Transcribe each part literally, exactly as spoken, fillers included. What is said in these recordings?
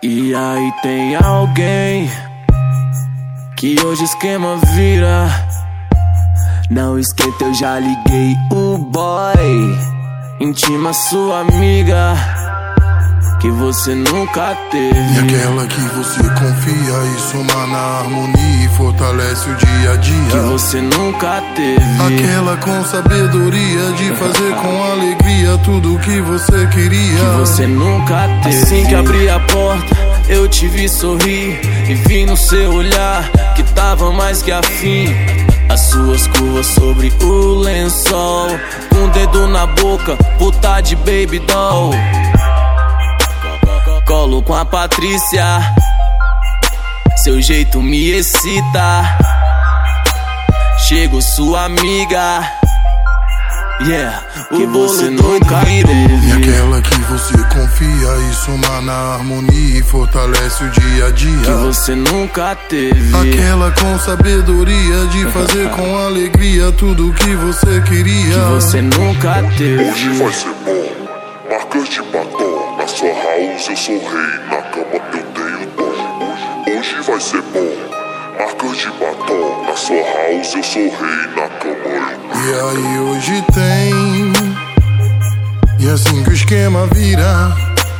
E aí tem alguém que hoje esquema vira. Não esquenta, eu já liguei o boy. Intima sua amiga que você nunca teve. E aquela que você confia e soma na harmonia e fortalece o dia a dia. Que você nunca teve. Aquela com sabedoria de fazer com alegria tudo o que você queria. Que você nunca teve. Assim que abri a porta, eu te vi sorrir e vi no seu olhar que tava mais que afim. As suas curvas sobre o lençol, com o dedo na boca, puta de baby doll. Colo com a Patrícia, seu jeito me excita. Chego sua amiga, yeah, que você nunca teve. E aquela que você confia e soma na harmonia e fortalece o dia a dia. Que você nunca teve. Aquela com sabedoria de fazer com alegria tudo o que você queria. Que você nunca teve. Hoje vai ser bom, marcas de batom. Na sua house eu sou rei, na cama eu tenho dom. Hoje vai ser bom, marcas de batom. Na sua house eu sou rei, na cama eu tenho. E aí hoje tem, e assim que o esquema vira,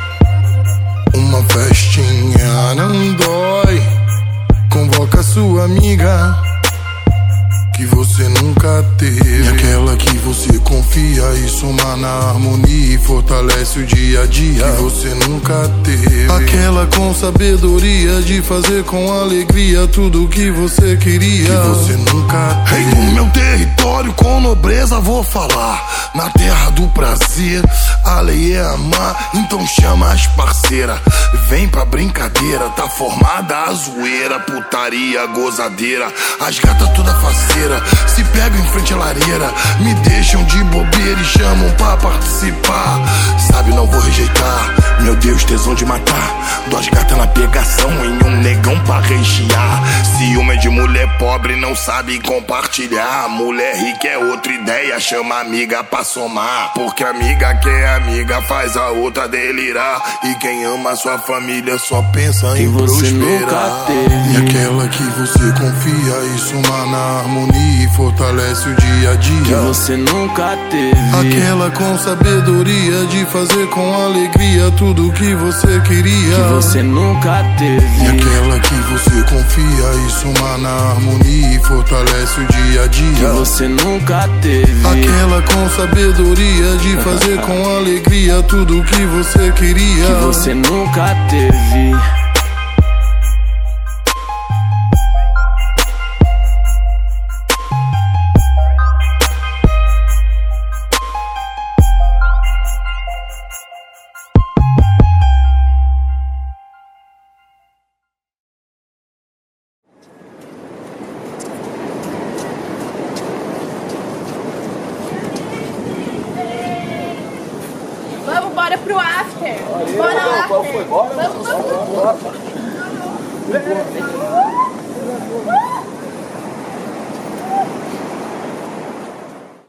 uma festinha não dói. Convoca sua amiga que você nunca teve. E aquela que você confia e soma na harmonia e fortalece o dia a dia. Que você nunca teve. Aquela com sabedoria de fazer com alegria tudo o que você queria. Que você nunca teve. Rei do meu território, com nobreza vou falar. Na terra do prazer, a lei é amar. Então chama as parceiras, vem pra brincadeira. Tá formada a zoeira, putaria, gozadeira. As gatas toda faceira se pegam em frente à lareira, me deixam de bobeira e chamam pra participar. Sabe, não vou rejeitar, meu Deus, tesão de matar. Duas gatas na pegação em um negão pra rechear. Ciúme de mulher pobre, não sabe compartilhar. Mulher rica é outra ideia, chama amiga pra somar. Porque amiga que é amiga faz a outra delirar. E quem ama sua família só pensa que em você prosperar. Nunca teve. E aquela que você confia e soma na harmonia e fortalece o dia a dia. Que você nunca teve. Aquela com sabedoria de fazer com alegria tudo o que você queria. Que você nunca teve. E aquela que você confia e soma na harmonia e fortalece o dia a dia. Que você nunca teve. Aquela com sabedoria de fazer com alegria tudo o que você queria. Que você nunca teve. Vamos, bora pro after. Bora, after. Foi, bora? Vamos, vamos. Bora.